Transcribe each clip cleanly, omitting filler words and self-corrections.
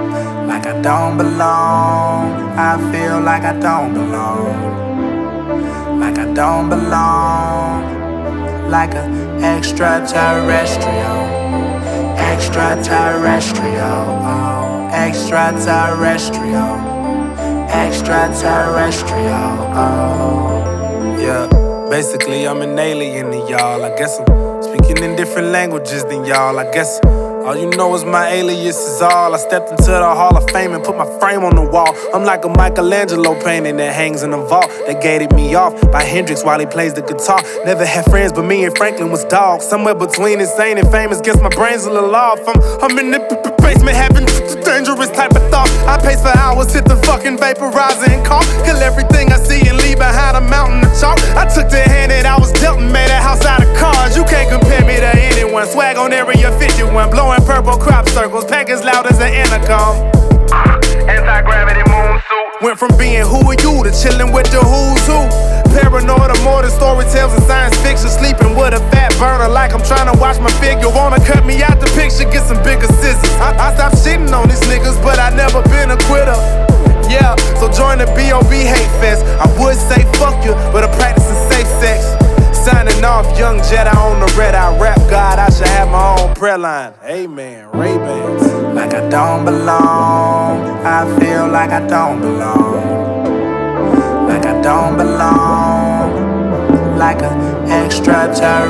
like I don't belong. I feel like I don't belong, like I don't belong, like an extraterrestrial, extraterrestrial, oh, extraterrestrial, extraterrestrial, oh. Yeah, basically I'm an alien to y'all. I guess I'm speaking in different languages than y'all. I guess all you know is my alias is all. I stepped into the Hall of Fame and put my frame on the wall. I'm like a Michelangelo painting that hangs in a vault. They gated me off by Hendrix while he plays the guitar. Never had friends, but me and Franklin was dogs. Somewhere between insane and famous, guess my brain's a little off. I'm in the basement having dangerous type of thoughts. I pace for hours, hit the fucking vaporizer and cough. Kill everything I see and leave behind a mountain of chalk. I took the hand that I was dealt and made a house out of cards. You can't compare me to anyone. Swag on Area 51, blowing purple crop circles, pack as loud as an intercom. Anti-gravity moon suit. Went from being who are you to chilling with the who's who. Paranoid or more than story tales and science fiction. Sleeping with a fat burner like I'm trying to watch my figure. Wanna cut me out the picture, get some bigger scissors. I stopped shitting on these niggas, but I never been a quitter. Yeah, so join the B.O.B. hate fest. I would say fuck you, but I'm practicing safe sex. Signing off, young Jedi on the red eye rap god. I should have my own prayer line. Amen, Ray-Bans. Like I don't belong. I feel like I don't belong, like I don't belong, like an extraterrestrial,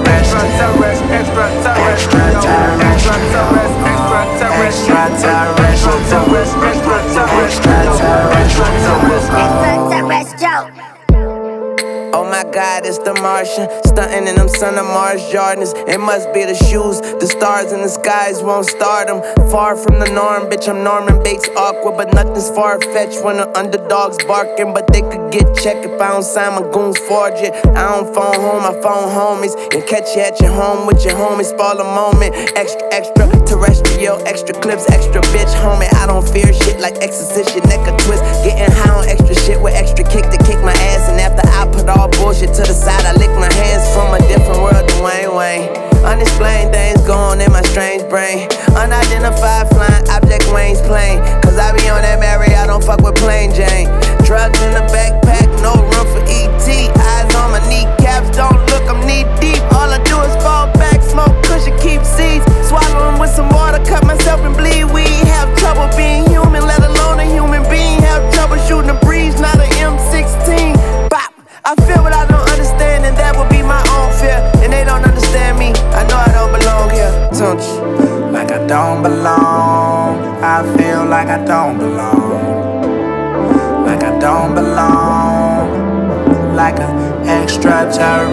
Extraterrestrial. Oh my God, it's the Martian, stunting in them Son of Mars Jordans. It must be the shoes, the stars in the skies won't start them. Far from the norm, bitch, I'm Norman Bates awkward, but nothing's far-fetched when the underdog's barking. But they could get checked if I don't sign my goons forge it. I don't phone home, I phone homies, and catch you at your home with your homies. Spoil a moment, extra terrestrial, extra clips, extra bitch, homie. I don't fear shit like exorcist, your neck a twist. Getting high on extra shit with extra kick to kick my ass, and after I put all bullshit to the side, I lick my hands from a different world than Wayne. Unexplained things going in my strange brain. Unidentified flying object Wayne's plane. Cause I be on that Mary, I don't fuck with plain Jane. Drugs in the backpack, no room for E.T. Eyes on my kneecaps, don't look, I'm knee deep. All I do is fall back, smoke cushion, keep seeds. Swallow them with some water, cut myself and bleed. We have trouble being human, let alone a human being. Have trouble shooting a breeze, not an M16. Bop. I feel what I don't understand, and that would be my own fear. And they don't understand me, I know I don't belong here. Don't you? like I don't belong. I feel like I don't belong, like I don't belong, like an extraterrestrial,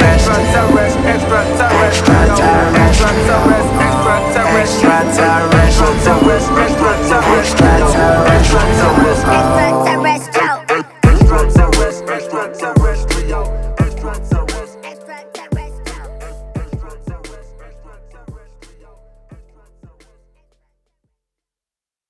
extraterrestrial, extraterrestrial.